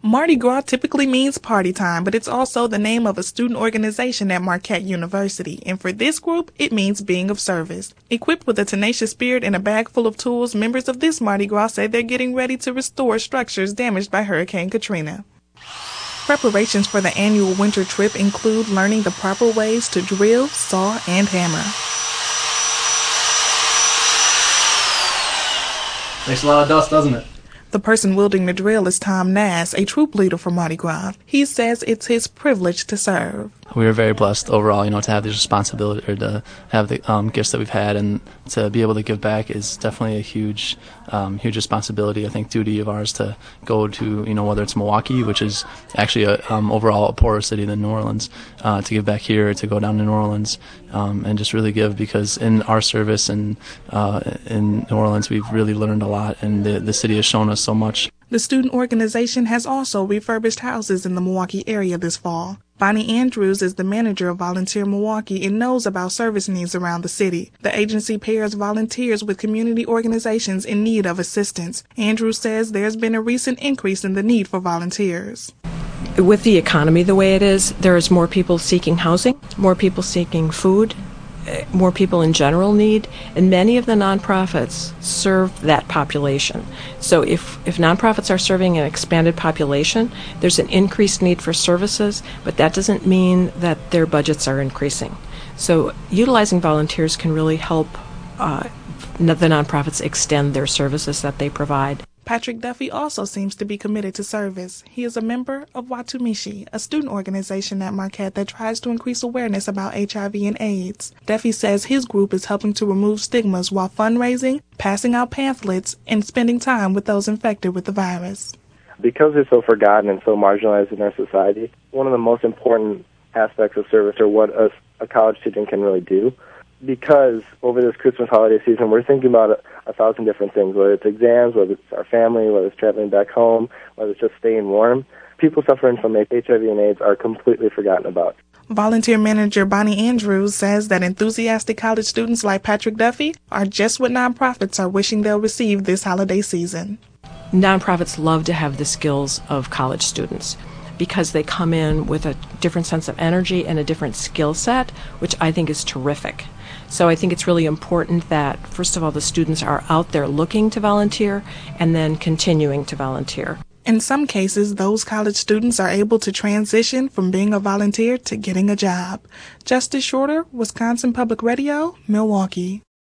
Mardi Gras typically means party time, but it's also the name of a student organization at Marquette University, and for this group, it means being of service. Equipped with a tenacious spirit and a bag full of tools, members of this Mardi Gras say they're getting ready to restore structures damaged by Hurricane Katrina. Preparations for the annual winter trip include learning the proper ways to drill, saw, and hammer. Makes a lot of dust, doesn't it? The person wielding the drill is Tom Nass, a troop leader for Mardi Gras. He says it's his privilege to serve. We are very blessed overall, to have this responsibility, or to have the gifts that we've had, and to be able to give back is definitely a huge responsibility. I think duty of ours to go to, whether it's Milwaukee, which is actually overall a poorer city than New Orleans, to give back here, to go down to New Orleans, and just really give, because in our service and in New Orleans we've really learned a lot, and the city has shown us so much. The student organization has also refurbished houses in the Milwaukee area this fall. Bonnie Andrews is the manager of Volunteer Milwaukee and knows about service needs around the city. The agency pairs volunteers with community organizations in need of assistance. Andrews says there's been a recent increase in the need for volunteers. With the economy the way it is, there's more people seeking housing, more people seeking food, more people in general need, and many of the nonprofits serve that population. So if nonprofits are serving an expanded population, there's an increased need for services, but that doesn't mean that their budgets are increasing. So utilizing volunteers can really help the nonprofits extend their services that they provide. Patrick Duffy also seems to be committed to service. He is a member of Watumishi, a student organization at Marquette that tries to increase awareness about HIV and AIDS. Duffy says his group is helping to remove stigmas while fundraising, passing out pamphlets, and spending time with those infected with the virus. Because it's so forgotten and so marginalized in our society, one of the most important aspects of service, or what a college student can really do, because over this Christmas holiday season, we're thinking about a thousand different things, whether it's exams, whether it's our family, whether it's traveling back home, whether it's just staying warm. People suffering from HIV and AIDS are completely forgotten about. Volunteer manager Bonnie Andrews says that enthusiastic college students like Patrick Duffy are just what nonprofits are wishing they'll receive this holiday season. Nonprofits love to have the skills of college students, because they come in with a different sense of energy and a different skill set, which I think is terrific. So I think it's really important that, first of all, the students are out there looking to volunteer and then continuing to volunteer. In some cases, those college students are able to transition from being a volunteer to getting a job. Justice Shorter, Wisconsin Public Radio, Milwaukee.